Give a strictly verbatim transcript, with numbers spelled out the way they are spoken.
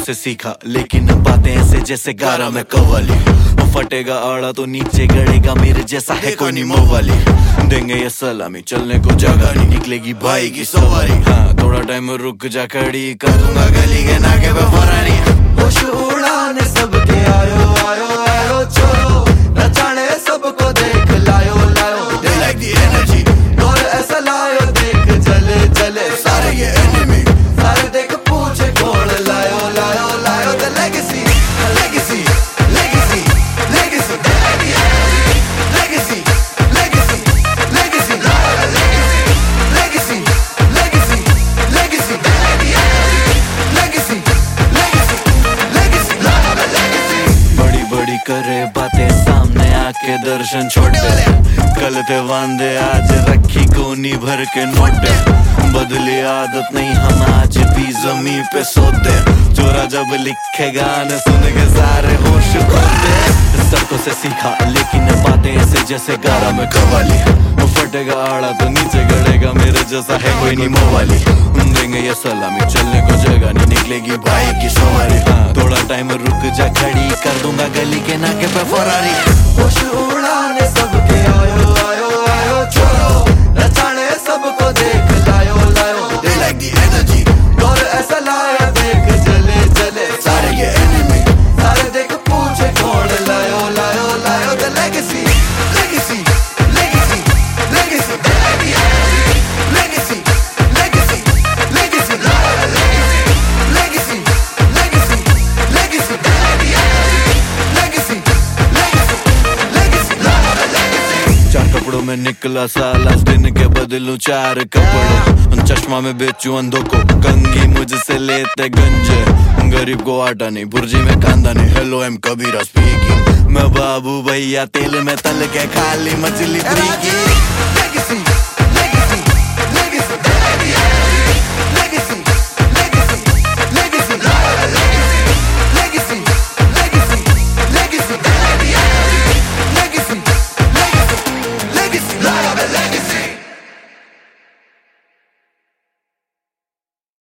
से सीखा लेकिन बातें ऐसे जैसे गारा में कव्वाली। फटेगा आड़ा तो नीचे गड़ेगा, मेरे जैसा है कोई नहीं मोवाली। देंगे ये सलामी चलने को जगह नहीं, निकलेगी भाई की सवारी। हाँ थोड़ा टाइम रुक जा खड़ी, कर दूंगा गली के नाके पे फरारी। होश उड़ाने सबके आयो आयो आयो चलो, नचाने सबको देख लायो लायो। They like the energy, और ऐसा लायो देख चले चले सारे ये enemy। सारे देख पूछे कौन लायो लायो लायो। The legacy, legacy, legacy, legacy, legacy, legacy, legacy, legacy, legacy, legacy, legacy, legacy, legacy। बड़ी बड़ी करे बातें सामने आके दर्शन छोटे, कल थे वांदे आज रखी कोनी भर के नोटे। बदली आदत नहीं हम आज भी जमीन पे सोते, चोरा जब लिखे गाने सुन के सारे होश खोते। सड़कों से सीखा लेकिन बातें ऐसे जैसे गारा में कव्वाली। फटेगा आड़ा तो नीचे गड़ेगा, मेरे जैसा है कोई नहीं मोवाली। देंगे ये सलामी चलने को जगह नहीं, निकलेगी भाई की सवारी। हाँ थोड़ा टाइम रुक जा खड़ी, कर दूंगा गली के नाके पे फरारी। होश उड़ाने सबके आयो आयो आयो चलो, नचाने सबको देख लायो लायो। They like the energy, और ऐसा लाया देख चले चले सारे ये enemy। सारे देख पूछे कौन लायो लायो लायो। The legacy, legacy, legacy, legacy, legacy, legacy, legacy, legacy, legacy, legacy, legacy, legacy। चार कपड़ों में निकला साल, आज दिन के बदलूं चार कपड़े। चश्मा में बेचूं अंधों को कंगी, मुझसे लेते गंजे। गरीब को आटा नहीं, बुर्जी में कांदा नहीं। हेलो एम कबीरा स्पीकिंग, मैं बाबू भैया तेल में तल के खाली मछली फ्री की।